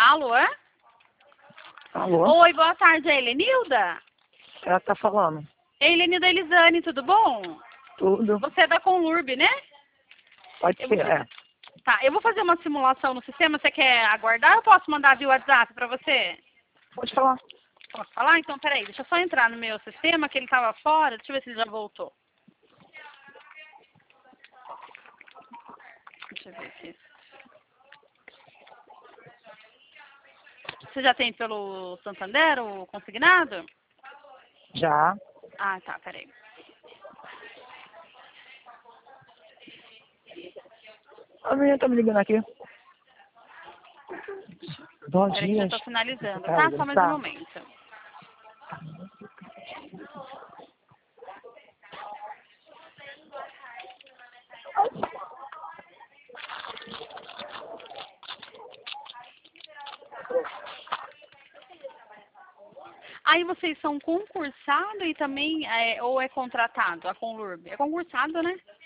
Alô, é? Alô? Oi, boa tarde, é Helenilda? Ela tá falando. Helenilda Elisane, tudo bom? Tudo. Você é da Conlurb, né? Pode Eu ser, vou fazer... é. Tá, eu vou fazer uma simulação no sistema, você quer aguardar ou eu posso mandar via WhatsApp pra você? Pode falar. Posso falar? Então, peraí, deixa eu só entrar no meu sistema, que ele tava fora, deixa eu ver se ele já voltou. Deixa eu ver aqui. Você já tem pelo Santander o consignado? Já. Ah, tá, peraí. A menina tá me ligando aqui. Bom Peraí que já dia. tô finalizando, tá? Só mais um momento. Aí vocês são concursado e também, ou é contratado, a Conlurb? É concursado, né?